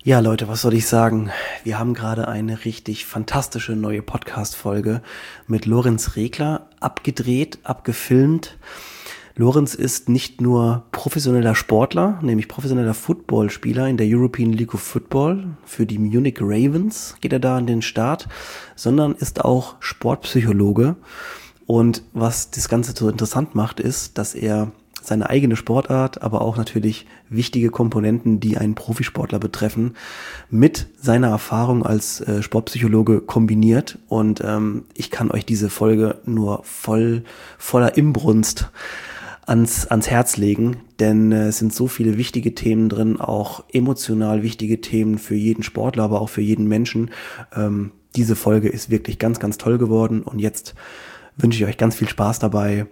Ja, Leute, was soll ich sagen? Wir haben gerade eine richtig fantastische neue Podcast-Folge mit Lorenz Regler abgedreht, abgefilmt. Lorenz ist nicht nur professioneller Sportler, nämlich professioneller Footballspieler in der European League of Football. Für die Munich Ravens geht er da an den Start, sondern ist auch Sportpsychologe. Und was das Ganze so interessant macht, ist, dass er seine eigene Sportart, aber auch natürlich wichtige Komponenten, die einen Profisportler betreffen, mit seiner Erfahrung als Sportpsychologe kombiniert. Und ich kann euch diese Folge nur voller Inbrunst ans Herz legen, denn es sind so viele wichtige Themen drin, auch emotional wichtige Themen für jeden Sportler, aber auch für jeden Menschen. Diese Folge ist wirklich ganz, ganz toll geworden und jetzt wünsche ich euch ganz viel Spaß dabei.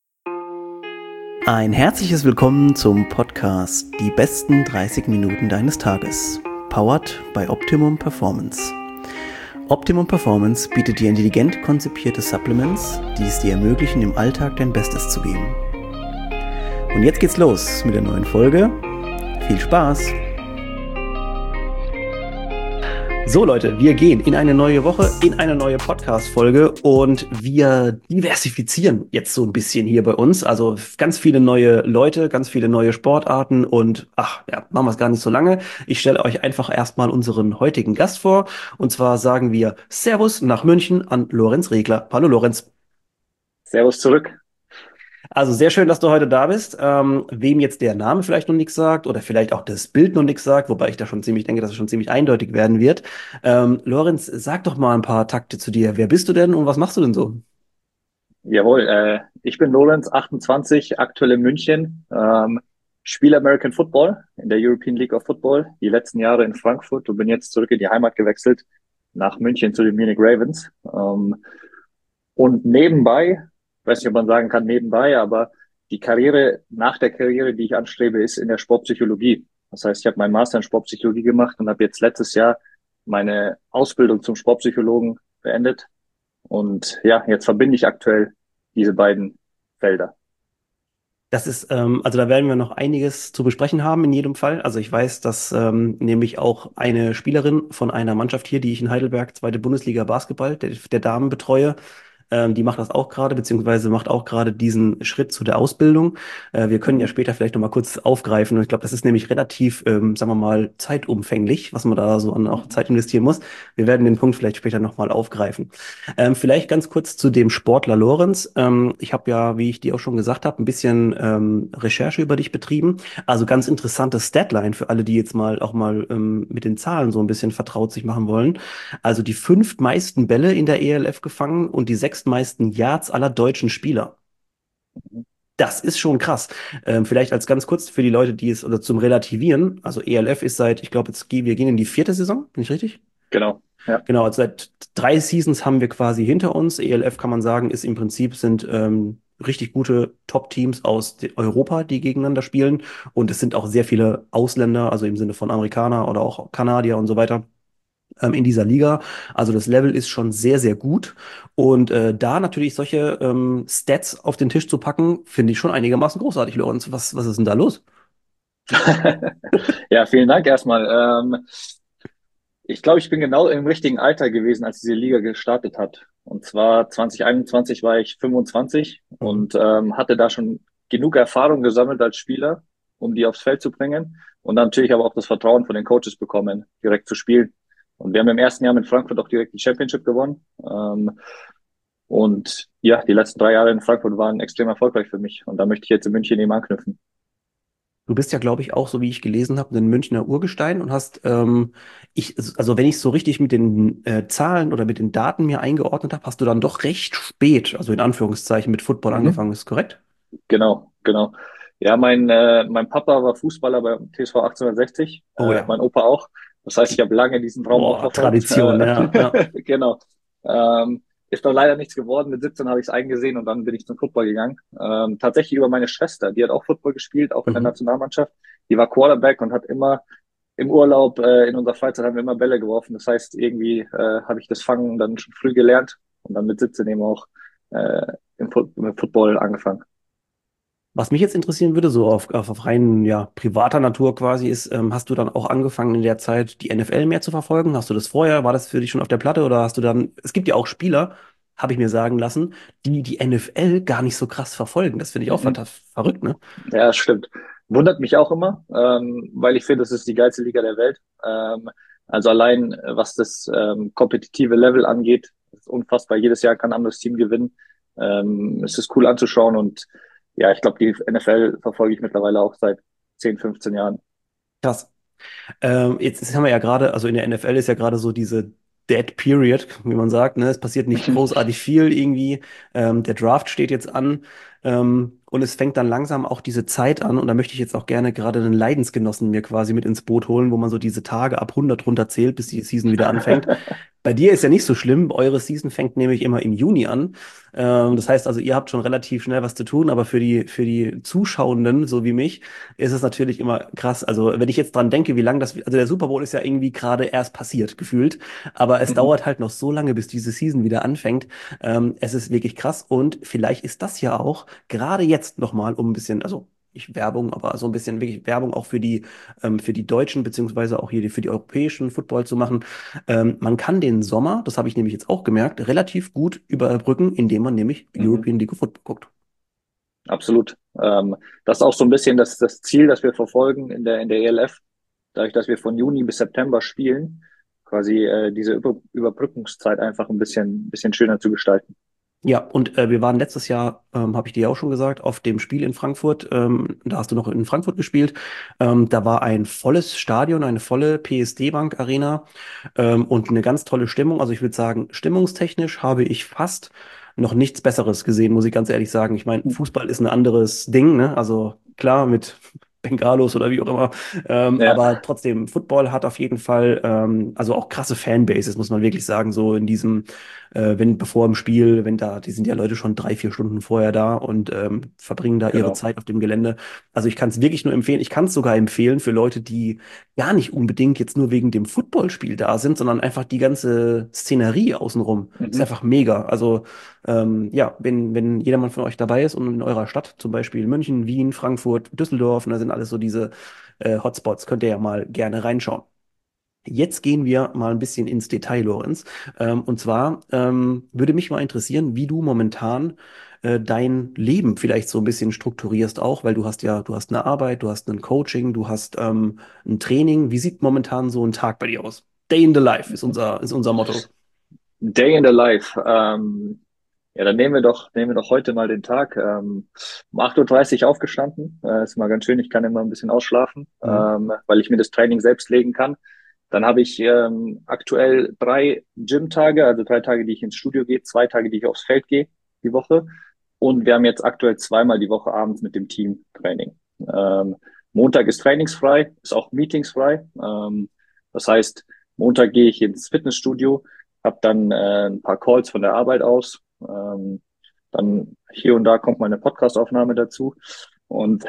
Ein herzliches Willkommen zum Podcast Die besten 30 Minuten deines Tages, powered by Optimum Performance. Optimum Performance bietet dir intelligent konzipierte Supplements, die es dir ermöglichen, im Alltag dein Bestes zu geben. Und jetzt geht's los mit der neuen Folge. Viel Spaß! So Leute, wir gehen in eine neue Woche, in eine neue Podcast-Folge und wir diversifizieren jetzt so ein bisschen hier bei uns. Also ganz viele neue Leute, ganz viele neue Sportarten und machen wir es gar nicht so lange. Ich stelle euch einfach erstmal unseren heutigen Gast vor und zwar sagen wir Servus nach München an Lorenz Regler. Hallo Lorenz. Servus zurück. Also sehr schön, dass du heute da bist. Wem jetzt der Name vielleicht noch nichts sagt oder vielleicht auch das Bild noch nichts sagt, wobei ich da schon ziemlich denke, dass es schon ziemlich eindeutig werden wird. Lorenz, sag doch mal ein paar Takte zu dir. Wer bist du denn und was machst du denn so? Jawohl, ich bin Lorenz, 28, aktuell in München, spiele American Football in der European League of Football, die letzten Jahre in Frankfurt und bin jetzt zurück in die Heimat gewechselt, nach München zu den Munich Ravens. Und nebenbei, weiß nicht, ob man sagen kann nebenbei, aber die Karriere, nach der Karriere, die ich anstrebe, ist in der Sportpsychologie. Das heißt, ich habe meinen Master in Sportpsychologie gemacht und habe jetzt letztes Jahr meine Ausbildung zum Sportpsychologen beendet. Und ja, jetzt verbinde ich aktuell diese beiden Felder. Das ist, also da werden wir noch einiges zu besprechen haben in jedem Fall. Also ich weiß, dass nämlich auch eine Spielerin von einer Mannschaft hier, die ich in Heidelberg, zweite Bundesliga Basketball, der Damen betreue, die macht das auch gerade, beziehungsweise macht auch gerade diesen Schritt zu der Ausbildung. Wir können ja Mhm. später vielleicht nochmal kurz aufgreifen. Und ich glaube, das ist nämlich relativ, sagen wir mal, zeitumfänglich, was man da so an auch Mhm. Zeit investieren muss. Wir werden den Punkt vielleicht später nochmal aufgreifen. Vielleicht ganz kurz zu dem Sportler Lorenz. Ich habe ja, wie ich dir auch schon gesagt habe, ein bisschen Recherche über dich betrieben. Also ganz interessante Statline für alle, die jetzt mal auch mal mit den Zahlen so ein bisschen vertraut sich machen wollen. Also die fünftmeisten Bälle in der ELF gefangen und die sechstmeisten Yards aller deutschen Spieler. Das ist schon krass. Vielleicht als ganz kurz für die Leute, die es oder zum Relativieren. Also ELF ist seit, ich glaube, wir gehen in die vierte Saison, bin ich richtig? Genau, ja. Genau, also seit 3 Seasons haben wir quasi hinter uns. ELF kann man sagen, ist im Prinzip sind richtig gute Top-Teams aus Europa, die gegeneinander spielen. Und es sind auch sehr viele Ausländer, also im Sinne von Amerikaner oder auch Kanadier und so weiter in dieser Liga. Also das Level ist schon sehr, sehr gut. Und da natürlich solche Stats auf den Tisch zu packen, finde ich schon einigermaßen großartig, Lorenz. Was ist denn da los? Ja, vielen Dank erstmal. Ich glaube, ich bin genau im richtigen Alter gewesen, als diese Liga gestartet hat. Und zwar 2021 war ich 25 Mhm. und hatte da schon genug Erfahrung gesammelt als Spieler, um die aufs Feld zu bringen. Und dann natürlich aber auch das Vertrauen von den Coaches bekommen, direkt zu spielen. Und wir haben im ersten Jahr mit Frankfurt auch direkt die Championship gewonnen. Und ja, die letzten 3 Jahre in Frankfurt waren extrem erfolgreich für mich. Und da möchte ich jetzt in München eben anknüpfen. Du bist ja, glaube ich, auch, so wie ich gelesen habe, ein Münchner Urgestein und hast, also wenn ich so richtig mit den Zahlen oder mit den Daten mir eingeordnet habe, hast du dann doch recht spät, also in Anführungszeichen, mit Football Mhm. angefangen, ist korrekt? Genau, genau. Ja, mein Papa war Fußballer beim TSV 1860, Oh ja. mein Opa auch. Das heißt, ich habe lange diesen Traum auch Boah, verfolgt. Tradition, ja, ja. Genau. Ist doch leider nichts geworden. Mit 17 habe ich es eingesehen und dann bin ich zum Football gegangen. Tatsächlich über meine Schwester, die hat auch Football gespielt, auch in der Mhm. Nationalmannschaft. Die war Quarterback und hat immer im Urlaub, in unserer Freizeit haben wir immer Bälle geworfen. Das heißt, irgendwie habe ich das Fangen dann schon früh gelernt und dann mit 17 eben auch im Football angefangen. Was mich jetzt interessieren würde, so auf rein ja, privater Natur quasi, ist, hast du dann auch angefangen in der Zeit die NFL mehr zu verfolgen? Hast du das vorher? War das für dich schon auf der Platte oder hast du dann, es gibt ja auch Spieler, habe ich mir sagen lassen, die die NFL gar nicht so krass verfolgen. Das finde ich auch Mhm. verrückt, ne? Ja, stimmt. Wundert mich auch immer, weil ich finde, das ist die geilste Liga der Welt. Also allein, was das kompetitive Level angeht, ist unfassbar. Jedes Jahr kann ein anderes Team gewinnen. Es ist cool anzuschauen und ja, ich glaube, die NFL verfolge ich mittlerweile auch seit 10, 15 Jahren. Krass. Jetzt haben wir ja gerade, also in der NFL ist ja gerade so diese Dead Period, wie man sagt, ne? Es passiert nicht großartig viel irgendwie. Der Draft steht jetzt an, und es fängt dann langsam auch diese Zeit an. Und da möchte ich jetzt auch gerne gerade einen Leidensgenossen mir quasi mit ins Boot holen, wo man so diese Tage ab 100 runterzählt, bis die Season wieder anfängt. Bei dir ist ja nicht so schlimm. Eure Season fängt nämlich immer im Juni an. Das heißt also, ihr habt schon relativ schnell was zu tun, aber für die Zuschauenden, so wie mich, ist es natürlich immer krass. Also, wenn ich jetzt dran denke, wie lange also der Super Bowl ist ja irgendwie gerade erst passiert, gefühlt. Aber es Mhm. dauert halt noch so lange, bis diese Season wieder anfängt. Es ist wirklich krass und vielleicht ist das ja auch gerade jetzt nochmal, um ein bisschen, also nicht Werbung, aber so ein bisschen wirklich Werbung auch für die Deutschen, beziehungsweise auch hier für die europäischen Football zu machen. Man kann den Sommer, das habe ich nämlich jetzt auch gemerkt, relativ gut überbrücken, indem man nämlich Mhm. European League of Football guckt. Absolut. Das ist auch so ein bisschen das Ziel, das wir verfolgen in der ELF, dadurch, dass wir von Juni bis September spielen, quasi diese Überbrückungszeit einfach bisschen schöner zu gestalten. Ja, und wir waren letztes Jahr, habe ich dir ja auch schon gesagt, auf dem Spiel in Frankfurt. Da hast du noch in Frankfurt gespielt. Da war ein volles Stadion, eine volle PSD Bank Arena, und eine ganz tolle Stimmung. Also ich würde sagen, stimmungstechnisch habe ich fast noch nichts Besseres gesehen, muss ich ganz ehrlich sagen. Ich meine, Fußball ist ein anderes Ding, ne? Also klar, mit Bengalos oder wie auch immer. Ja, Aber trotzdem, Football hat auf jeden Fall, also auch krasse Fanbases, muss man wirklich sagen, so in diesem wenn bevor im Spiel, wenn da, die sind ja Leute schon 3, 4 Stunden vorher da und verbringen da ihre genau. Zeit auf dem Gelände. Also ich kann es wirklich nur empfehlen. Ich kann es sogar empfehlen für Leute, die gar nicht unbedingt jetzt nur wegen dem Footballspiel da sind, sondern einfach die ganze Szenerie außenrum. Ist Mhm. einfach mega. Also ja, wenn jedermann von euch dabei ist und in eurer Stadt, zum Beispiel München, Wien, Frankfurt, Düsseldorf, und da sind alles so diese Hotspots, könnt ihr ja mal gerne reinschauen. Jetzt gehen wir mal ein bisschen ins Detail, Lorenz. Und zwar würde mich mal interessieren, wie du momentan dein Leben vielleicht so ein bisschen strukturierst auch, weil du hast eine Arbeit, du hast ein Coaching, du hast ein Training. Wie sieht momentan so ein Tag bei dir aus? Day in the Life ist unser Motto. Day in the Life. Ja, dann nehmen wir doch heute mal den Tag. Um 8:30 Uhr aufgestanden. Ist mal ganz schön. Ich kann immer ein bisschen ausschlafen, Mhm. weil ich mir das Training selbst legen kann. Dann habe ich aktuell 3 Gym-Tage, also 3 Tage, die ich ins Studio gehe, 2 Tage, die ich aufs Feld gehe, die Woche. Und wir haben jetzt aktuell zweimal die Woche abends mit dem Team Training. Montag ist trainingsfrei, ist auch meetingsfrei. Das heißt, Montag gehe ich ins Fitnessstudio, habe dann ein paar Calls von der Arbeit aus. Dann hier und da kommt meine Podcastaufnahme dazu. Und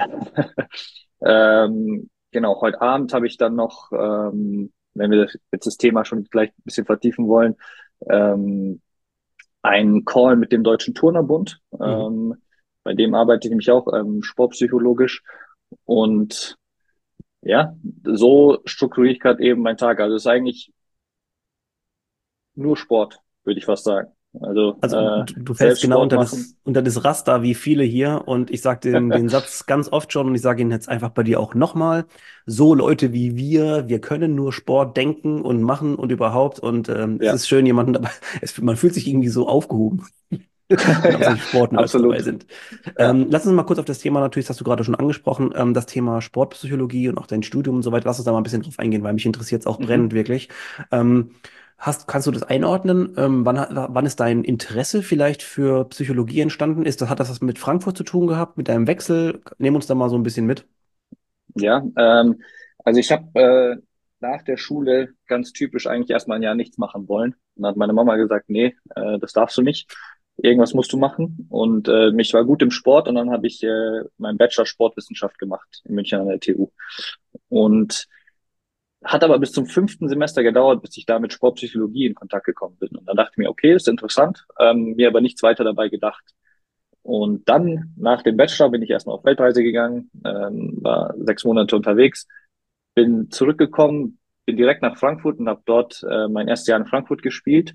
genau, heute Abend habe ich dann noch, wenn wir jetzt das Thema schon gleich ein bisschen vertiefen wollen, ähm, einen Call mit dem Deutschen Turnerbund. Mhm. Bei dem arbeite ich nämlich auch sportpsychologisch. Und ja, so strukturiere ich gerade eben meinen Tag. Also es ist eigentlich nur Sport, würde ich fast sagen. Also Also du fällst selbst genau Sport machen. unter das Raster wie viele hier und ich sage den Satz ganz oft schon und ich sage ihn jetzt einfach bei dir auch nochmal. So Leute wie wir können nur Sport denken und machen und überhaupt und es Ja, ist schön, jemanden dabei, man fühlt sich irgendwie so aufgehoben, wenn auch ja, solche Sportnerds dabei absolut. sind. Ja. Lass uns mal kurz auf das Thema, natürlich, das hast du gerade schon angesprochen, das Thema Sportpsychologie und auch dein Studium und so weiter, lass uns da mal ein bisschen drauf eingehen, weil mich interessiert es auch brennend Mhm. wirklich. Ähm, kannst du das einordnen? Wann ist dein Interesse vielleicht für Psychologie entstanden? Hat das was mit Frankfurt zu tun gehabt, mit deinem Wechsel? Nehm uns da mal so ein bisschen mit. Ja, also ich habe nach der Schule ganz typisch eigentlich erstmal ein Jahr nichts machen wollen. Und dann hat meine Mama gesagt, nee, das darfst du nicht. Irgendwas musst du machen. Und ich war gut im Sport und dann habe ich meinen Bachelor Sportwissenschaft gemacht in München an der TU. Und hat aber bis zum 5. Semester gedauert, bis ich da mit Sportpsychologie in Kontakt gekommen bin. Und dann dachte ich mir, okay, ist interessant, mir aber nichts weiter dabei gedacht. Und dann nach dem Bachelor bin ich erstmal auf Weltreise gegangen, war 6 Monate unterwegs, bin zurückgekommen, bin direkt nach Frankfurt und habe dort mein erstes Jahr in Frankfurt gespielt.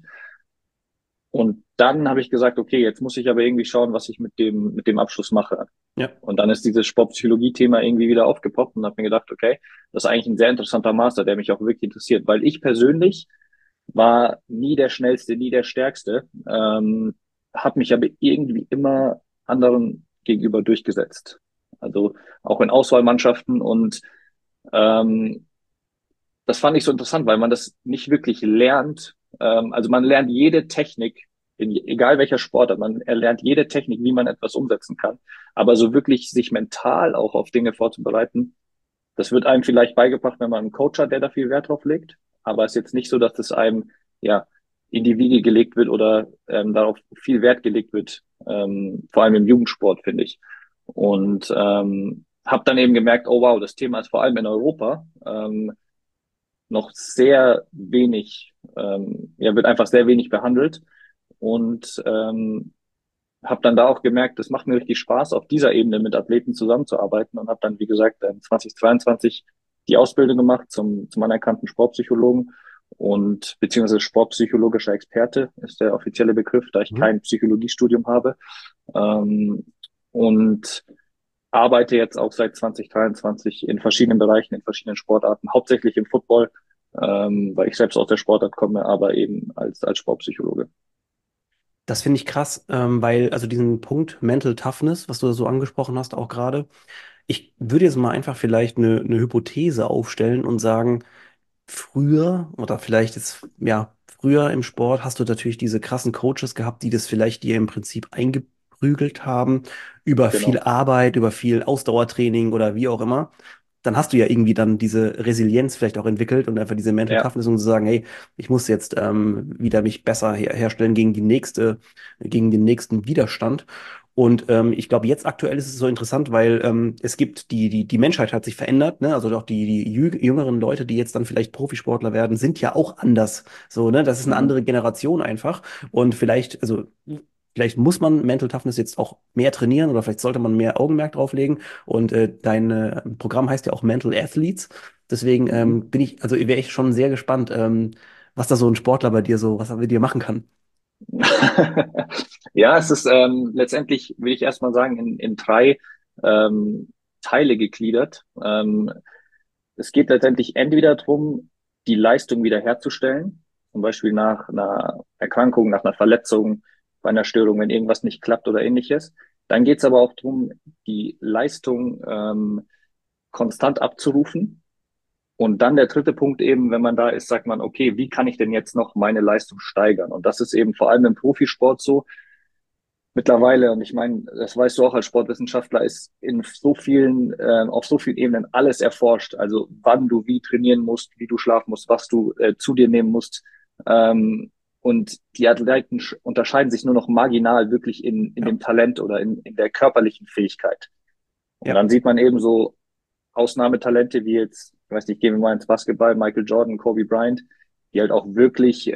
Und dann habe ich gesagt, okay, jetzt muss ich aber irgendwie schauen, was ich mit dem Abschluss mache. Ja. Und dann ist dieses Sportpsychologie-Thema irgendwie wieder aufgepoppt und habe mir gedacht, okay, das ist eigentlich ein sehr interessanter Master, der mich auch wirklich interessiert, weil ich persönlich war nie der Schnellste, nie der Stärkste, habe mich aber irgendwie immer anderen gegenüber durchgesetzt. Also auch in Auswahlmannschaften und ähm, das fand ich so interessant, weil man das nicht wirklich lernt. Also man lernt jede Technik, egal welcher Sportart, man erlernt jede Technik, wie man etwas umsetzen kann. Aber so wirklich sich mental auch auf Dinge vorzubereiten, das wird einem vielleicht beigebracht, wenn man einen Coach hat, der da viel Wert drauf legt. Aber es ist jetzt nicht so, dass es einem ja in die Wiege gelegt wird oder darauf viel Wert gelegt wird, vor allem im Jugendsport, finde ich. Und habe dann eben gemerkt, oh wow, das Thema ist vor allem in Europa noch sehr wenig, ja, wird einfach sehr wenig behandelt. Und habe dann da auch gemerkt, das macht mir richtig Spaß, auf dieser Ebene mit Athleten zusammenzuarbeiten und habe dann, wie gesagt, 2022 die Ausbildung gemacht zum anerkannten Sportpsychologen und beziehungsweise sportpsychologischer Experte ist der offizielle Begriff, da ich Mhm. kein Psychologiestudium habe. Ähm, und arbeite jetzt auch seit 2023 in verschiedenen Bereichen, in verschiedenen Sportarten, hauptsächlich im Football, weil ich selbst aus der Sportart komme, aber eben als Sportpsychologe. Das finde ich krass, weil, also diesen Punkt Mental Toughness, was du so angesprochen hast, auch gerade, ich würde jetzt mal einfach vielleicht eine Hypothese aufstellen und sagen, früher oder vielleicht jetzt, ja, früher im Sport hast du natürlich diese krassen Coaches gehabt, die das vielleicht dir im Prinzip eingeprügelt haben, über viel Genau. Arbeit, über viel Ausdauertraining oder wie auch immer. Dann hast du ja irgendwie dann diese Resilienz vielleicht auch entwickelt und einfach diese Mental Ja. Toughness, um zu sagen, hey, ich muss jetzt wieder mich besser herstellen gegen gegen den nächsten Widerstand. Und ich glaube, jetzt aktuell ist es so interessant, weil es gibt die Menschheit hat sich verändert, ne? Also auch die jüngeren Leute, die jetzt dann vielleicht Profisportler werden, sind ja auch anders. So, ne? Das ist eine andere Mhm. Generation einfach. Und vielleicht, also vielleicht muss man Mental Toughness jetzt auch mehr trainieren oder vielleicht sollte man mehr Augenmerk drauf legen. Und dein Programm heißt ja auch Mental Athletes. Deswegen Mhm. also wäre ich schon sehr gespannt, was da so ein Sportler bei dir so, was er mit dir machen kann. Ja, es ist letztendlich, will ich erstmal sagen, in drei ähm, Teile gegliedert. Es geht letztendlich entweder darum, die Leistung wiederherzustellen, zum Beispiel nach einer Erkrankung, nach einer Verletzung, bei einer Störung, wenn irgendwas nicht klappt oder ähnliches. Dann geht es aber auch darum, die Leistung konstant abzurufen. Und dann der dritte Punkt eben, wenn man da ist, sagt man, okay, wie kann ich denn jetzt noch meine Leistung steigern? Und das ist eben vor allem im Profisport so mittlerweile. Und ich meine, das weißt du auch als Sportwissenschaftler, ist in so vielen, auf so vielen Ebenen alles erforscht. Also wann du wie trainieren musst, wie du schlafen musst, was du zu dir nehmen musst. Und die Athleten unterscheiden sich nur noch marginal wirklich in Ja, dem Talent oder in der körperlichen Fähigkeit. Und ja. dann sieht man eben so Ausnahmetalente wie jetzt, ich weiß nicht, gehen wir mal ins Basketball, Michael Jordan, Kobe Bryant, die halt auch wirklich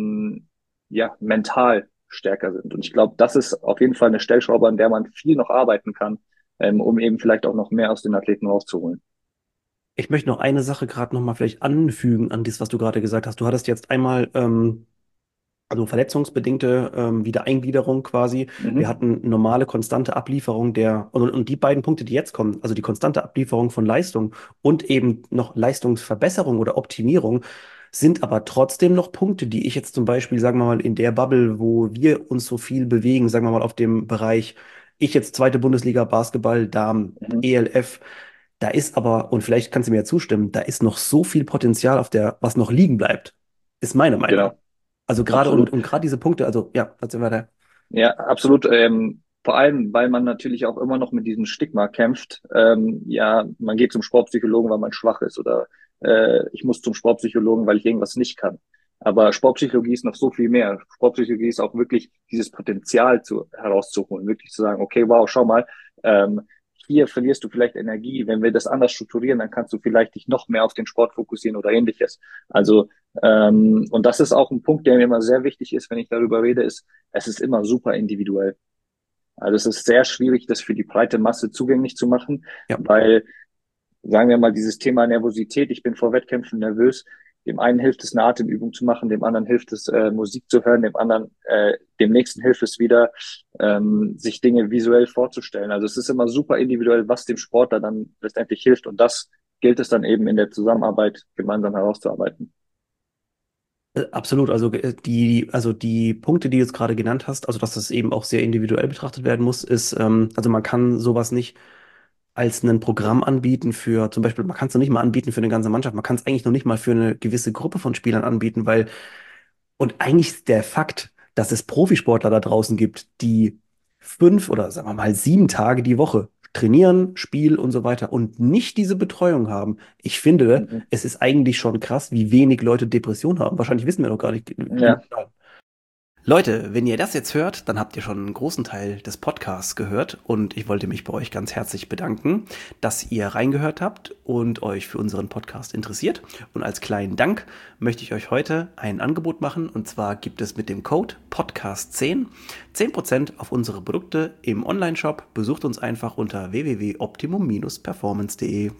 ja mental stärker sind. Und ich glaube, das ist auf jeden Fall eine Stellschraube, an der man viel noch arbeiten kann, um eben vielleicht auch noch mehr aus den Athleten rauszuholen. Ich möchte noch eine Sache gerade noch mal vielleicht anfügen an das, was du gerade gesagt hast. Du hattest jetzt einmal also verletzungsbedingte Wiedereingliederung quasi. Wir Mhm. hatten normale, konstante Ablieferung und die beiden Punkte, die jetzt kommen, also die konstante Ablieferung von Leistung und eben noch Leistungsverbesserung oder Optimierung, sind aber trotzdem noch Punkte, die ich jetzt zum Beispiel, sagen wir mal, in der Bubble, wo wir uns so viel bewegen, sagen wir mal auf dem Bereich, ich jetzt zweite Bundesliga Basketball, Damen, Mhm. ELF, da ist aber, und vielleicht kannst du mir ja zustimmen, da ist noch so viel Potenzial was noch liegen bleibt. Ist meine Meinung. Genau, Also gerade absolut. und gerade diese Punkte, also ja, erzähl weiter. Ja, absolut. Vor allem, weil man natürlich auch immer noch mit diesem Stigma kämpft. Ja, man geht zum Sportpsychologen, weil man schwach ist oder ich muss zum Sportpsychologen, weil ich irgendwas nicht kann. Aber Sportpsychologie ist noch so viel mehr. Sportpsychologie ist auch wirklich dieses Potenzial herauszuholen, wirklich zu sagen, okay, wow, schau mal, ähm, hier verlierst du vielleicht Energie. Wenn wir das anders strukturieren, dann kannst du vielleicht dich noch mehr auf den Sport fokussieren oder ähnliches. Also, und das ist auch ein Punkt, der mir immer sehr wichtig ist, wenn ich darüber rede, ist, es ist immer super individuell. Also es ist sehr schwierig, das für die breite Masse zugänglich zu machen, Ja. weil, sagen wir mal, dieses Thema Nervosität, ich bin vor Wettkämpfen nervös, dem einen hilft es, eine Atemübung zu machen, dem anderen hilft es, Musik zu hören, dem nächsten hilft es wieder, sich Dinge visuell vorzustellen. Also es ist immer super individuell, was dem Sportler dann letztendlich hilft. Und das gilt es dann eben in der Zusammenarbeit gemeinsam herauszuarbeiten. Absolut, also die Punkte, die du jetzt gerade genannt hast, also dass das eben auch sehr individuell betrachtet werden muss, ist, also man kann sowas nicht als ein Programm anbieten für, zum Beispiel, man kann es noch nicht mal anbieten für eine ganze Mannschaft, man kann es eigentlich noch nicht mal für eine gewisse Gruppe von Spielern anbieten, weil, und eigentlich ist der Fakt, dass es Profisportler da draußen gibt, die 5 oder sagen wir mal 7 Tage die Woche trainieren, Spiel und so weiter und nicht diese Betreuung haben. Ich finde, Mhm. es ist eigentlich schon krass, wie wenig Leute Depression haben. Wahrscheinlich wissen wir noch gar nicht die Ja, Zahlen. Leute, wenn ihr das jetzt hört, dann habt ihr schon einen großen Teil des Podcasts gehört und ich wollte mich bei euch ganz herzlich bedanken, dass ihr reingehört habt und euch für unseren Podcast interessiert. Und als kleinen Dank möchte ich euch heute ein Angebot machen und zwar gibt es mit dem Code Podcast10 10% auf unsere Produkte im Onlineshop. Besucht uns einfach unter www.optimum-performance.de,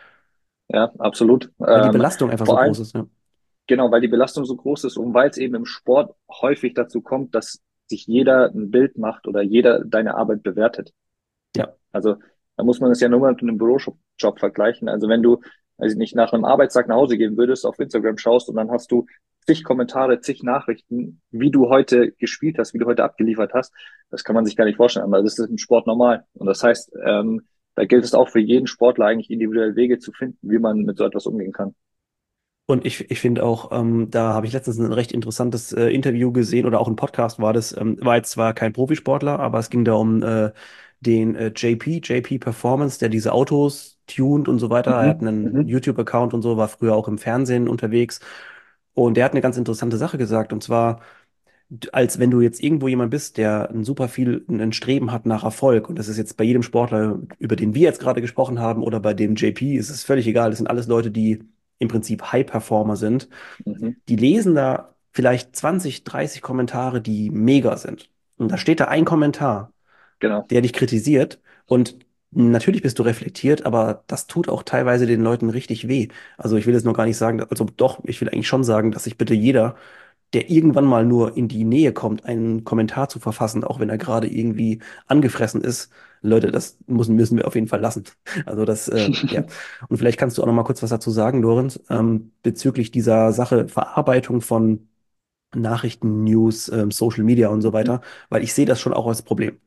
ja, absolut. weil die Belastung einfach so Vor groß allem, ist. Ja. genau, weil die Belastung so groß ist und weil es eben im Sport häufig dazu kommt, dass sich jeder ein Bild macht oder jeder deine Arbeit bewertet. Ja. Also da muss man es ja nur mal mit einem Bürojob vergleichen. Also wenn du, weiß ich nicht, nach einem Arbeitstag nach Hause gehen würdest, auf Instagram schaust und dann hast du zig Kommentare, zig Nachrichten, wie du heute gespielt hast, wie du heute abgeliefert hast, das kann man sich gar nicht vorstellen. Aber das ist im Sport normal. Und das heißt, da gilt es auch für jeden Sportler eigentlich individuell Wege zu finden, wie man mit so etwas umgehen kann. Und ich finde auch, da habe ich letztens ein recht interessantes Interview gesehen oder auch ein Podcast war das, war jetzt zwar kein Profisportler, aber es ging da um den JP Performance, der diese Autos tuned und so weiter. Er hat Mhm, einen mhm, YouTube-Account und so, war früher auch im Fernsehen unterwegs. Und der hat eine ganz interessante Sache gesagt, und zwar, als wenn du jetzt irgendwo jemand bist, der ein super viel ein Streben hat nach Erfolg, und das ist jetzt bei jedem Sportler, über den wir jetzt gerade gesprochen haben, oder bei dem JP, ist es völlig egal. Das sind alles Leute, die im Prinzip High-Performer sind. mhm, Die lesen da vielleicht 20, 30 Kommentare, die mega sind. Und da steht da ein Kommentar, genau. der dich kritisiert. Und natürlich bist du reflektiert, aber das tut auch teilweise den Leuten richtig weh. Also ich will jetzt noch gar nicht sagen, also doch, ich will eigentlich schon sagen, dass sich bitte jeder, der irgendwann mal nur in die Nähe kommt, einen Kommentar zu verfassen, auch wenn er gerade irgendwie angefressen ist, Leute, müssen wir auf jeden Fall lassen. Also das, ja. Und vielleicht kannst du auch noch mal kurz was dazu sagen, Lorenz, bezüglich dieser Sache Verarbeitung von Nachrichten, News, Social Media und so Mhm. weiter, weil ich sehe das schon auch als Problem.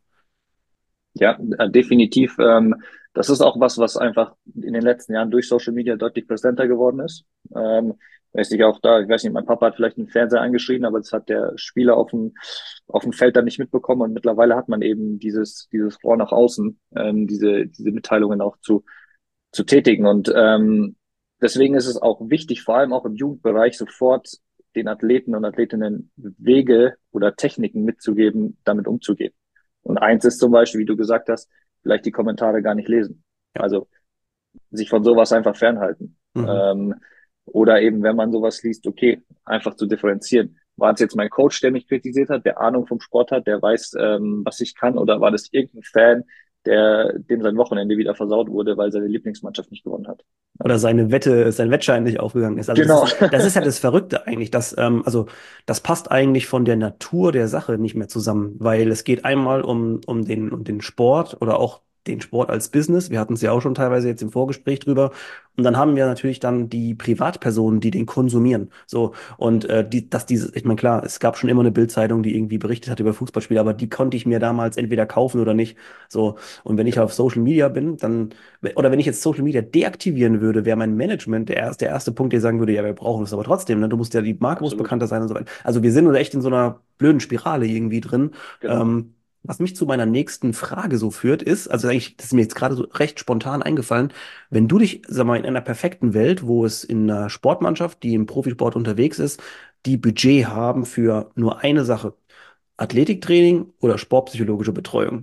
Ja, definitiv. Das ist auch was, was einfach in den letzten Jahren durch Social Media deutlich präsenter geworden ist. Weiß nicht, auch da, ich weiß nicht, mein Papa hat vielleicht einen Fernseher angeschrien, aber das hat der Spieler auf dem Feld dann nicht mitbekommen und mittlerweile hat man eben dieses Rohr nach außen, diese Mitteilungen auch zu tätigen und deswegen ist es auch wichtig, vor allem auch im Jugendbereich sofort den Athleten und Athletinnen Wege oder Techniken mitzugeben, damit umzugehen. Und eins ist zum Beispiel, wie du gesagt hast, vielleicht die Kommentare gar nicht lesen. Ja. Also sich von sowas einfach fernhalten. Mhm. Oder eben, wenn man sowas liest, okay, einfach zu differenzieren. War es jetzt mein Coach, der mich kritisiert hat, der Ahnung vom Sport hat, der weiß, was ich kann, oder war das irgendein Fan, dem sein Wochenende wieder versaut wurde, weil seine Lieblingsmannschaft nicht gewonnen hat? Oder Also, sein Wettschein nicht aufgegangen ist. Also genau. das ist ja das Verrückte eigentlich, also das passt eigentlich von der Natur der Sache nicht mehr zusammen, weil es geht einmal um den Sport oder auch den Sport als Business. Wir hatten es ja auch schon teilweise jetzt im Vorgespräch drüber. Und dann haben wir natürlich dann die Privatpersonen, die den konsumieren. So, und ich meine, klar, es gab schon immer eine Bildzeitung, die irgendwie berichtet hat über Fußballspiele, aber die konnte ich mir damals entweder kaufen oder nicht. So, und wenn ich auf Genau, Social Media bin, dann oder wenn ich jetzt Social Media deaktivieren würde, wäre mein Management der erste Punkt, der sagen würde, ja, wir brauchen es aber trotzdem, ne? Du musst ja, die Marke muss absolut. bekannter sein und so weiter. Also wir sind uns echt in so einer blöden Spirale irgendwie drin. Genau. Was mich zu meiner nächsten Frage so führt, ist, also eigentlich, das ist mir jetzt gerade so recht spontan eingefallen, wenn du dich, sag mal, in einer perfekten Welt, wo es in einer Sportmannschaft, die im Profisport unterwegs ist, die Budget haben für nur eine Sache, Athletiktraining oder sportpsychologische Betreuung.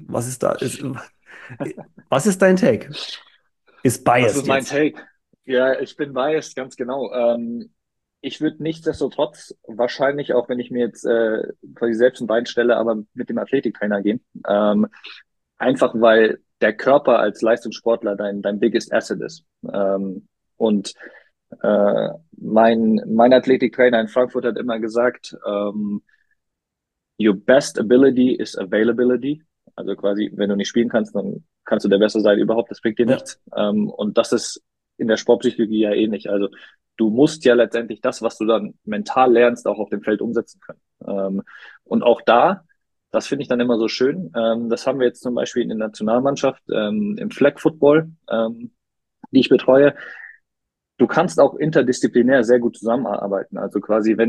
Was ist dein Take? Ist Was ist biased mein jetzt. Take? Ja, ich bin biased, ganz genau. Ich würde nichtsdestotrotz wahrscheinlich, auch wenn ich mir jetzt quasi selbst ein Bein stelle, aber mit dem Athletiktrainer gehen. Einfach weil der Körper als Leistungssportler dein biggest asset ist. Und mein Athletiktrainer in Frankfurt hat immer gesagt, your best ability is availability. Also quasi, wenn du nicht spielen kannst, dann kannst du der Beste sein überhaupt, das bringt dir Ja. nichts. Und das ist in der Sportpsychologie ja ähnlich. Also du musst ja letztendlich das, was du dann mental lernst, auch auf dem Feld umsetzen können. Und auch da, das finde ich dann immer so schön. Das haben wir jetzt zum Beispiel in der Nationalmannschaft im Flag Football, die ich betreue. Du kannst auch interdisziplinär sehr gut zusammenarbeiten. Also quasi,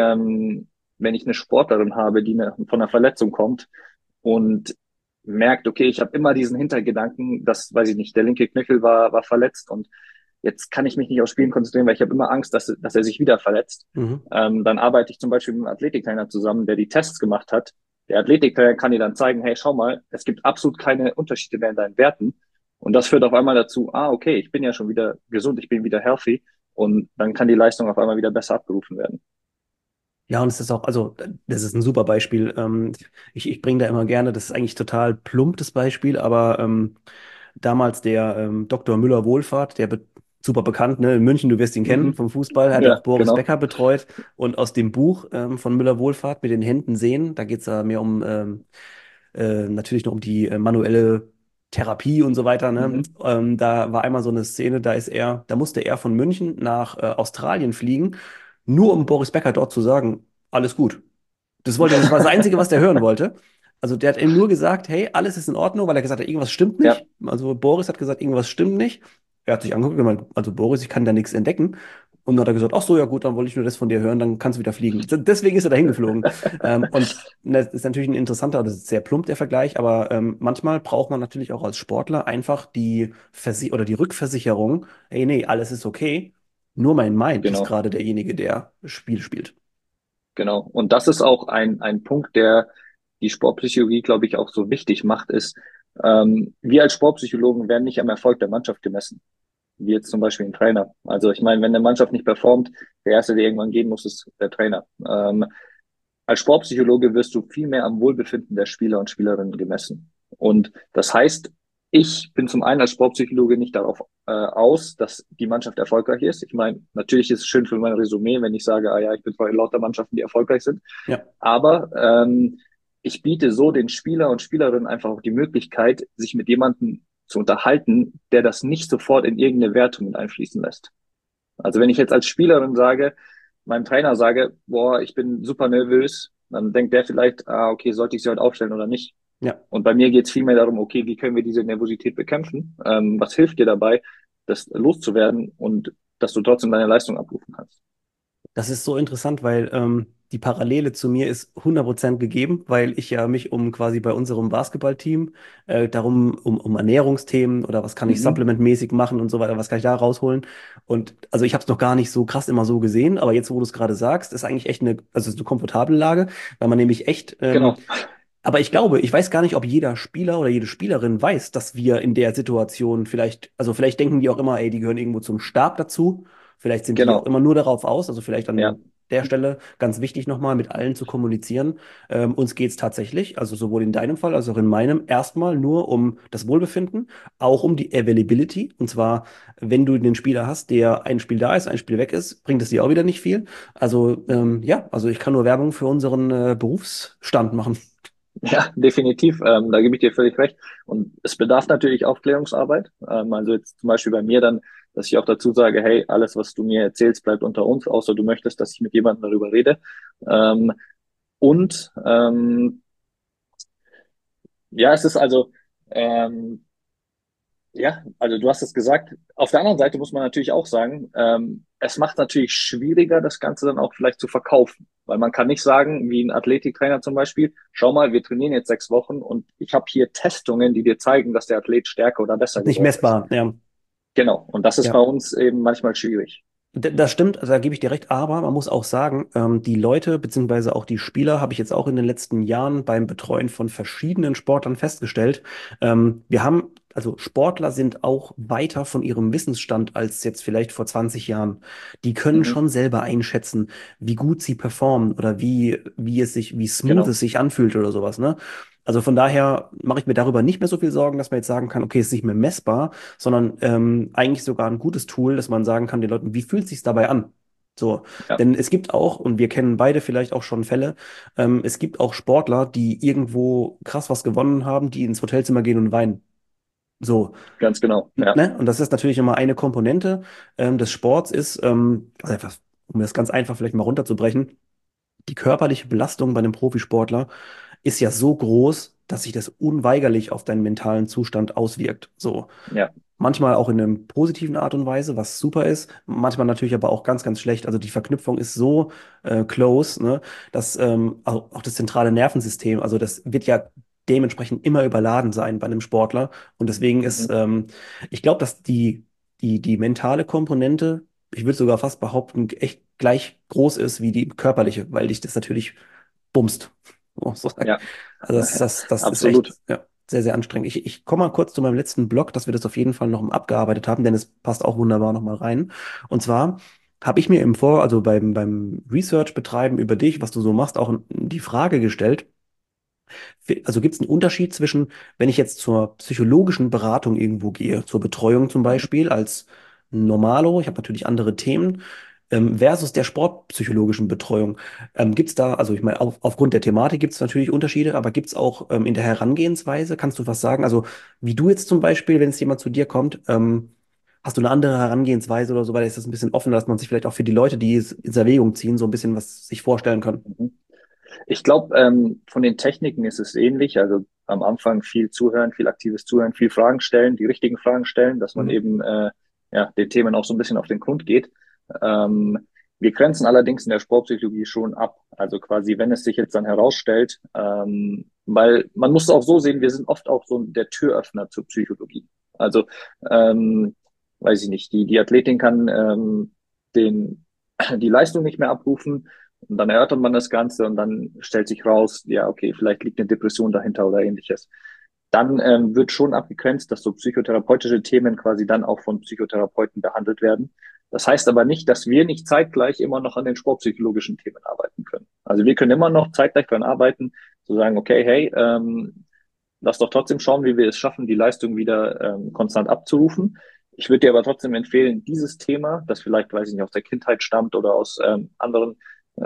wenn ich eine Sportlerin habe, die von einer Verletzung kommt und merkt, okay, ich habe immer diesen Hintergedanken, dass, weiß ich nicht, der linke Knöchel war verletzt und jetzt kann ich mich nicht aufs Spielen konzentrieren, weil ich habe immer Angst, dass er sich wieder verletzt. Mhm. Dann arbeite ich zum Beispiel mit einem Athletiktrainer zusammen, der die Tests gemacht hat. Der Athletiktrainer kann dir dann zeigen, hey, schau mal, es gibt absolut keine Unterschiede mehr in deinen Werten. Und das führt auf einmal dazu, okay, ich bin ja schon wieder gesund, ich bin wieder healthy. Und dann kann die Leistung auf einmal wieder besser abgerufen werden. Ja, und es ist auch, also das ist ein super Beispiel. Ich bringe da immer gerne, das ist eigentlich total plump, das Beispiel, aber damals der Dr. Müller-Wohlfahrt, super bekannt, ne, in München, du wirst ihn kennen Mhm. vom Fußball, hat ja auch Ja, Boris genau. Becker betreut. Und aus dem Buch von Müller-Wohlfahrt mit den Händen sehen, da geht es ja mehr um natürlich noch um die manuelle Therapie und so weiter. Ne? Mhm. Da war einmal so eine Szene, da musste er von München nach Australien fliegen, nur um Boris Becker dort zu sagen, alles gut. Das war das Einzige, was der hören wollte. Also der hat ihm nur gesagt, hey, alles ist in Ordnung, weil er gesagt hat, irgendwas stimmt Ja, nicht. Also Boris hat gesagt, irgendwas stimmt nicht. Er hat sich angeguckt und gemeint, also Boris, ich kann da nichts entdecken. Und dann hat er gesagt, ach so, ja gut, dann wollte ich nur das von dir hören, dann kannst du wieder fliegen. Deswegen ist er dahin geflogen. Und das ist natürlich ein interessanter, das ist sehr plump der Vergleich, aber manchmal braucht man natürlich auch als Sportler einfach oder die Rückversicherung, hey, nee, alles ist okay. Nur mein Mind ist genau. gerade derjenige, der Spiel spielt. Genau. Und das ist auch ein Punkt, der die Sportpsychologie, glaube ich, auch so wichtig macht, ist, wir als Sportpsychologen werden nicht am Erfolg der Mannschaft gemessen, wie jetzt zum Beispiel ein Trainer. Also ich meine, wenn eine Mannschaft nicht performt, der Erste, der irgendwann gehen muss, ist der Trainer. Als Sportpsychologe wirst du viel mehr am Wohlbefinden der Spieler und Spielerinnen gemessen. Und das heißt, ich bin zum einen als Sportpsychologe nicht darauf aus, dass die Mannschaft erfolgreich ist. Ich meine, natürlich ist es schön für mein Resümee, wenn ich sage, ja, ich bin bei lauter Mannschaften, die erfolgreich sind. Ja. Aber ich biete so den Spieler und Spielerinnen einfach auch die Möglichkeit, sich mit jemandem zu unterhalten, der das nicht sofort in irgendeine Wertung mit einfließen lässt. Also wenn ich jetzt als Spielerin sage, meinem Trainer sage, boah, ich bin super nervös, dann denkt der vielleicht, okay, sollte ich sie heute aufstellen oder nicht? Ja. Und bei mir geht es vielmehr darum, okay, wie können wir diese Nervosität bekämpfen? Was hilft dir dabei, das loszuwerden und dass du trotzdem deine Leistung abrufen kannst? Das ist so interessant, weil die Parallele zu mir ist 100% gegeben, weil ich ja mich um quasi bei unserem Basketballteam um Ernährungsthemen oder was kann ich Mhm. supplementmäßig machen und so weiter, was kann ich da rausholen. Und also ich habe es noch gar nicht so krass immer so gesehen, aber jetzt, wo du es gerade sagst, ist eigentlich echt also es ist eine komfortable Lage, weil man nämlich echt, Genau, aber ich glaube, ich weiß gar nicht, ob jeder Spieler oder jede Spielerin weiß, dass wir in der Situation also vielleicht denken die auch immer, ey, die gehören irgendwo zum Stab dazu. Vielleicht sind die auch genau, immer nur darauf aus, also vielleicht ja, an der Stelle ganz wichtig nochmal mit allen zu kommunizieren. Uns geht es tatsächlich, also sowohl in deinem Fall als auch in meinem, erstmal nur um das Wohlbefinden, auch um die Availability. Und zwar, wenn du den Spieler hast, der ein Spiel da ist, ein Spiel weg ist, bringt es dir auch wieder nicht viel. Also ja, also ich kann nur Werbung für unseren Berufsstand machen. ja, definitiv. Da gebe ich dir völlig recht. Und es bedarf natürlich Aufklärungsarbeit. Also jetzt zum Beispiel bei mir dann, dass ich auch dazu sage, hey, alles, was du mir erzählst, bleibt unter uns, außer du möchtest, dass ich mit jemandem darüber rede. Ähm, und ja, es ist also, ähm, ja, also du hast es gesagt. Auf der anderen Seite muss man natürlich auch sagen, es macht natürlich schwieriger, das Ganze dann auch vielleicht zu verkaufen. Weil man kann nicht sagen, wie ein Athletiktrainer zum Beispiel, schau mal, wir trainieren jetzt 6 Wochen und ich habe hier Testungen, die dir zeigen, dass der Athlet stärker oder besser Ist nicht geworden ist. messbar, ja. Genau. Und das ist Ja. bei uns eben manchmal schwierig. Das stimmt, also da gebe ich dir recht, aber man muss auch sagen, die Leute beziehungsweise auch die Spieler habe ich jetzt auch in den letzten Jahren beim Betreuen von verschiedenen Sportlern festgestellt. Wir haben, also Sportler sind auch weiter von ihrem Wissensstand als jetzt vielleicht vor 20 Jahren. Die können Mhm, schon selber einschätzen, wie gut sie performen oder wie smooth genau. es sich anfühlt oder sowas, ne? Also von daher mache ich mir darüber nicht mehr so viel Sorgen, dass man jetzt sagen kann, okay, es ist nicht mehr messbar, sondern eigentlich sogar ein gutes Tool, dass man sagen kann den Leuten, wie fühlt sich's dabei an? So, Ja, denn es gibt auch, und wir kennen beide vielleicht auch schon Fälle, es gibt auch Sportler, die irgendwo krass was gewonnen haben, die ins Hotelzimmer gehen und weinen. So, ganz genau. Ja. ne? Und das ist natürlich immer eine Komponente des Sports ist, also etwas, um das ganz einfach vielleicht mal runterzubrechen, die körperliche Belastung bei einem Profisportler ist ja so groß, dass sich das unweigerlich auf deinen mentalen Zustand auswirkt. So. Ja. Manchmal auch in einer positiven Art und Weise, was super ist. Manchmal natürlich aber auch ganz, ganz schlecht. Also die Verknüpfung ist so close, ne, dass auch das zentrale Nervensystem, also das wird ja dementsprechend immer überladen sein bei einem Sportler. Und deswegen ist, Mhm. ich glaube, dass die mentale Komponente, ich würde sogar fast behaupten, echt gleich groß ist wie die körperliche, weil dich das natürlich bumst. muss man so sagen. Ja. Also das ist echt, Absolut. ja, sehr, sehr anstrengend. Ich komme mal kurz zu meinem letzten Blog, dass wir das auf jeden Fall noch abgearbeitet haben, denn es passt auch wunderbar nochmal rein. Und zwar habe ich mir also beim Research betreiben über dich, was du so machst, auch die Frage gestellt, also gibt es einen Unterschied zwischen, wenn ich jetzt zur psychologischen Beratung irgendwo gehe, zur Betreuung zum Mhm. Beispiel als Normalo, ich habe natürlich andere Themen, versus der sportpsychologischen Betreuung. Gibt es da, also ich meine, aufgrund der Thematik gibt es natürlich Unterschiede, aber gibt es auch in der Herangehensweise, kannst du was sagen? Also wie du jetzt zum Beispiel, wenn es jemand zu dir kommt, hast du eine andere Herangehensweise oder so, weil ist das ein bisschen offener, dass man sich vielleicht auch für die Leute, die es in Erwägung ziehen, so ein bisschen was sich vorstellen kann. Mhm. Ich glaube, von den Techniken ist es ähnlich. Also am Anfang viel zuhören, viel aktives Zuhören, viel Fragen stellen, die richtigen Fragen stellen, dass man Mhm. eben ja, den Themen auch so ein bisschen auf den Grund geht. Ähm, wir grenzen allerdings in der Sportpsychologie schon ab. Also quasi, wenn es sich jetzt dann herausstellt, weil man muss es auch so sehen, wir sind oft auch so der Türöffner zur Psychologie. Also, ähm, weiß ich nicht, die Athletin kann den, die Leistung nicht mehr abrufen und dann erörtert man das Ganze und dann stellt sich raus, ja, okay, vielleicht liegt eine Depression dahinter oder ähnliches. Dann wird schon abgegrenzt, dass so psychotherapeutische Themen quasi dann auch von Psychotherapeuten behandelt werden. Das heißt aber nicht, dass wir nicht zeitgleich immer noch an den sportpsychologischen Themen arbeiten können. Also wir können immer noch zeitgleich daran arbeiten, zu sagen, okay, hey, lass doch trotzdem schauen, wie wir es schaffen, die Leistung wieder konstant abzurufen. Ich würde dir aber trotzdem empfehlen, dieses Thema, das vielleicht, weiß ich nicht, aus der Kindheit stammt oder aus anderen,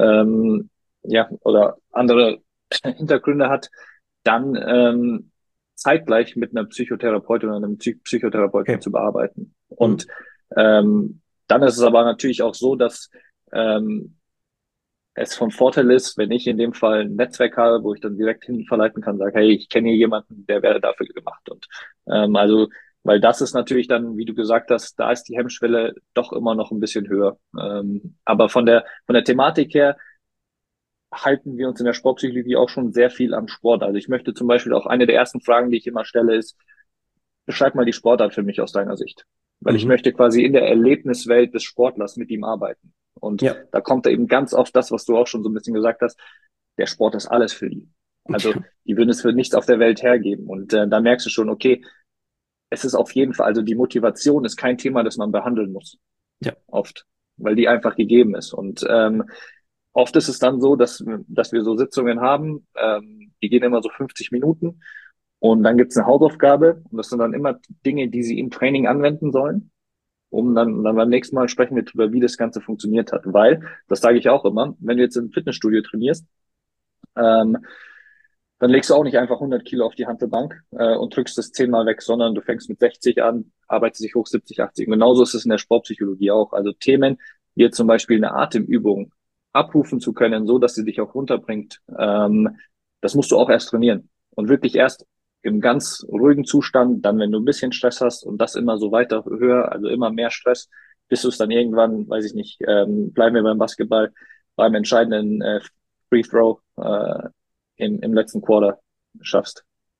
ja, oder andere Hintergründe hat, dann zeitgleich mit einer Psychotherapeutin oder einem Psychotherapeuten Okay. zu bearbeiten. Und Mhm. dann ist es aber natürlich auch so, dass ähm, es von Vorteil ist, wenn ich in dem Fall ein Netzwerk habe, wo ich dann direkt hin verleiten kann, sage, hey, ich kenne hier jemanden, der wäre dafür gemacht. Und also, weil das ist natürlich dann, wie du gesagt hast, da ist die Hemmschwelle doch immer noch ein bisschen höher. Aber von der Thematik her halten wir uns in der Sportpsychologie auch schon sehr viel am Sport. Also ich möchte zum Beispiel auch eine der ersten Fragen, die ich immer stelle, ist, beschreib mal die Sportart für mich aus deiner Sicht. Weil ich Mhm. möchte quasi in der Erlebniswelt des Sportlers mit ihm arbeiten. Und Ja. da kommt eben ganz oft das, was du auch schon so ein bisschen gesagt hast, der Sport ist alles für die. Also die würden es für nichts auf der Welt hergeben. Und da merkst du schon, okay, es ist auf jeden Fall, also die Motivation ist kein Thema, das man behandeln muss, Ja. oft, weil die einfach gegeben ist. Und oft ist es dann so, dass wir so Sitzungen haben, die gehen immer so 50 Minuten und dann gibt es eine Hausaufgabe und das sind dann immer Dinge, die sie im Training anwenden sollen, um dann beim nächsten Mal sprechen wir darüber, wie das Ganze funktioniert hat. Weil, das sage ich auch immer, wenn du jetzt im Fitnessstudio trainierst, ähm, dann legst du auch nicht einfach 100 Kilo auf die Hantelbank und drückst das 10-mal weg, sondern du fängst mit 60 an, arbeitest dich hoch 70, 80. Und genauso ist es in der Sportpsychologie auch. Also Themen, wie jetzt zum Beispiel eine Atemübung abrufen zu können, so dass sie dich auch runterbringt, das musst du auch erst trainieren. Und wirklich erst im ganz ruhigen Zustand, dann wenn du ein bisschen Stress hast und das immer so weiter höher, also immer mehr Stress, bis du es dann irgendwann, weiß ich nicht, bleiben wir beim Basketball, beim entscheidenden Free Throw im letzten Quarter schaffst.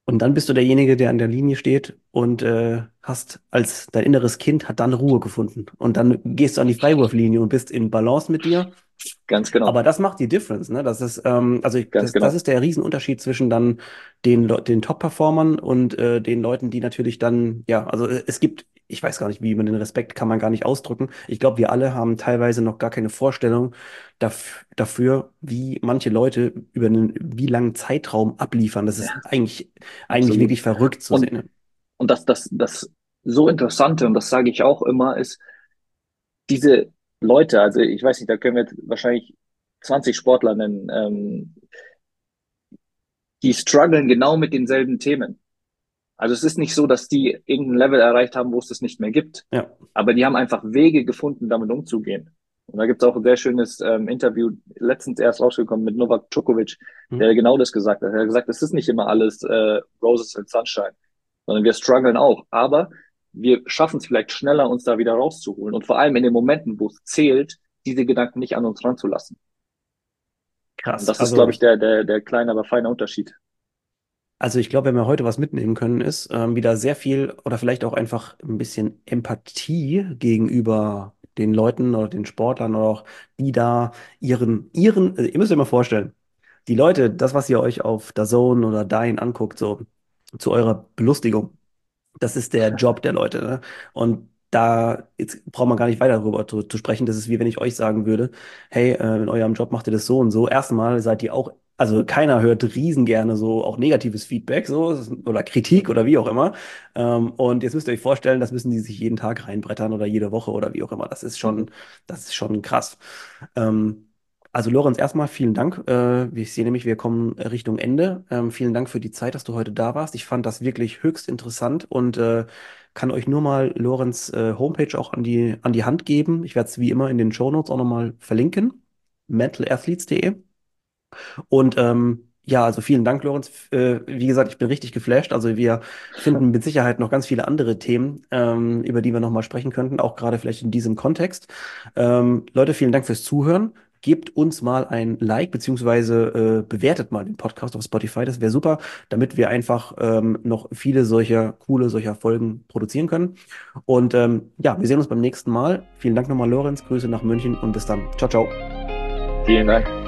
Und dann bist du derjenige, der an der Linie steht und hast als dein inneres Kind hat dann Ruhe gefunden. Und dann gehst du an die Freiwurflinie und bist in Balance mit dir. Ganz genau, Aber das macht die Difference, ne? Das ist, ganz das genau. ist der Riesenunterschied zwischen dann den Top-Performern und den Leuten, die natürlich dann, ja, also es gibt, ich weiß gar nicht, wie man den Respekt kann man gar nicht ausdrücken. Ich glaube, wir alle haben teilweise noch gar keine Vorstellung dafür, wie manche Leute über einen wie langen Zeitraum abliefern. Das ist Ja, eigentlich absolut. wirklich verrückt zu sehen. Und, Ne? und das so Interessante, und das sage ich auch immer, ist, diese Leute, also ich weiß nicht, da können wir jetzt wahrscheinlich 20 Sportler nennen, die strugglen genau mit denselben Themen. Also es ist nicht so, dass die irgendein Level erreicht haben, wo es das nicht mehr gibt. Ja. Aber die haben einfach Wege gefunden, damit umzugehen. Und da gibt es auch ein sehr schönes Interview, letztens erst rausgekommen mit Novak Djokovic, Hm. der genau das gesagt hat. Er hat gesagt, es ist nicht immer alles Roses and Sunshine, sondern wir strugglen auch. Aber wir schaffen es vielleicht schneller, uns da wieder rauszuholen. Und vor allem in den Momenten, wo es zählt, diese Gedanken nicht an uns ranzulassen. Und Krass. das ist, glaube ich, der kleine, aber feine Unterschied. Also ich glaube, wenn wir heute was mitnehmen können, ist wieder sehr viel oder vielleicht auch einfach ein bisschen Empathie gegenüber den Leuten oder den Sportlern oder auch die da also ihr müsst euch mal vorstellen, die Leute, das, was ihr euch auf DAZN oder Dine anguckt, so zu eurer Belustigung, das ist der Job der Leute, ne? Und da jetzt braucht man gar nicht weiter darüber zu sprechen. Das ist wie wenn ich euch sagen würde, hey, in eurem Job macht ihr das so und so. Erstmal seid ihr auch, also keiner hört riesen gerne so auch negatives Feedback so oder Kritik oder wie auch immer. Und jetzt müsst ihr euch vorstellen, das müssen die sich jeden Tag reinbrettern oder jede Woche oder wie auch immer. Mhm. Das ist schon krass. Ähm, also Lorenz, erstmal vielen Dank. Ich sehe nämlich, wir kommen Richtung Ende. Vielen Dank für die Zeit, dass du heute da warst. Ich fand das wirklich höchst interessant und kann euch nur mal Lorenz Homepage auch an die Hand geben. Ich werde es wie immer in den Shownotes auch nochmal verlinken. mentalathletes.de. Und ja, also vielen Dank, Lorenz. Wie gesagt, ich bin richtig geflasht. Also wir finden mit Sicherheit noch ganz viele andere Themen, über die wir nochmal sprechen könnten, auch gerade vielleicht in diesem Kontext. Leute, vielen Dank fürs Zuhören. Gebt uns mal ein Like, beziehungsweise bewertet mal den Podcast auf Spotify. Das wäre super, damit wir einfach noch viele solcher Folgen produzieren können. Und ja, wir sehen uns beim nächsten Mal. Vielen Dank nochmal, Lorenz. Grüße nach München und bis dann. Ciao, ciao. Vielen Dank.